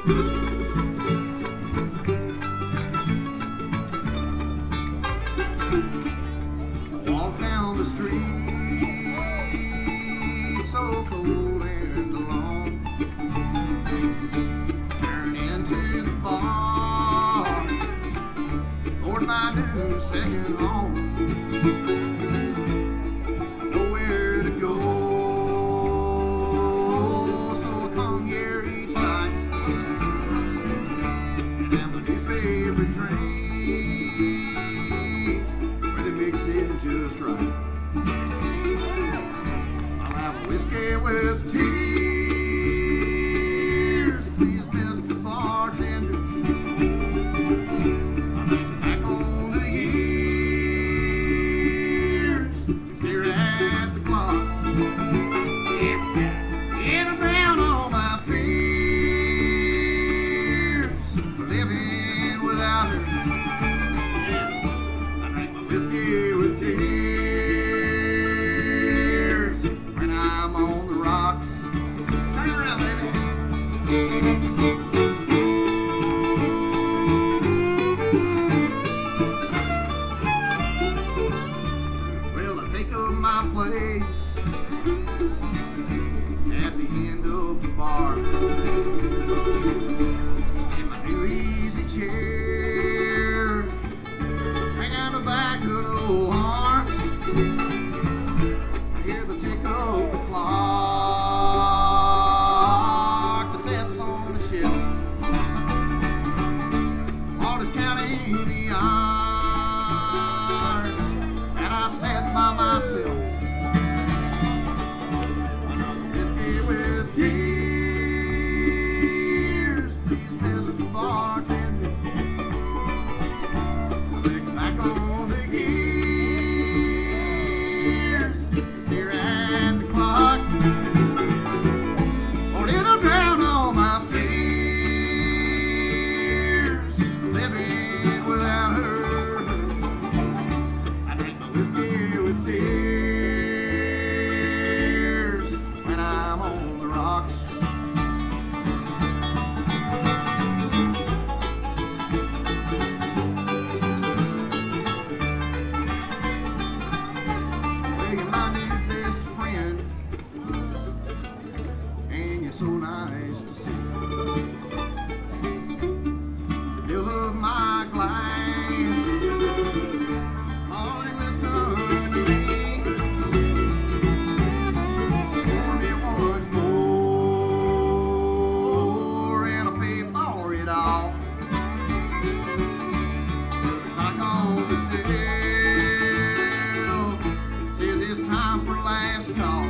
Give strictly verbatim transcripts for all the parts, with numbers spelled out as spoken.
Walk down the street, so cold and alone. Turn into the bar, toward my new second home. I know where to go, so I come here each night and have my new favorite drink, where they mix it just right. I'll have a whiskey with tears, please, Mister Bartender. I think back on the years, stare at the clock, and I'm down on my fears for living without her. I drink my whiskey with tears when I'm on the rocks. Turn around, baby. Well, I take up my place at the end of the bar in my new easy chair, hang on the back of the old arms. I hear the tick of the clock that sets on the shelf. I'm just counting the hours that I sat by myself. Another whiskey with tears, please, Mister Bartender. I look back on the years, stare at the clock, or it'll drown all my fears living without her. I drink my whiskey with tears when I'm on the rocks. Well, you're my new best friend, and you're so nice to see. Fill up my glass, Lord, and listen to me. So pour me one more, and I'll pay for it all. Put the clock on the shelf, says it's time for last call.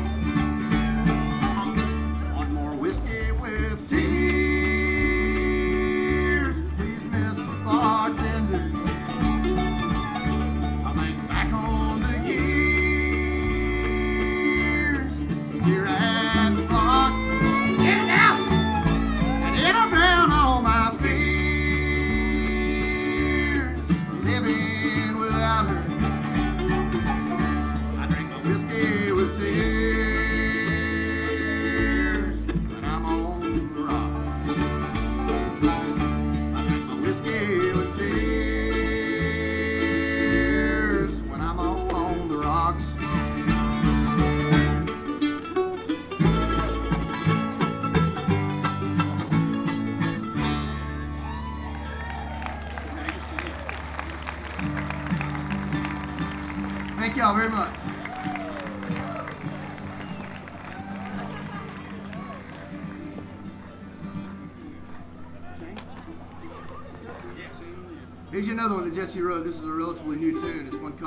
One more whiskey with tears, please, Mister Bartender. I think back on the years, stare at the clock, get it out, and it'll drown all my fears living without her. I drink my whiskey with tears when I'm on the rocks. I drink my whiskey with tears when I'm on, on the rocks. Thank y'all very much. Here's another one that Jesse wrote. This is a relatively new tune. It's one called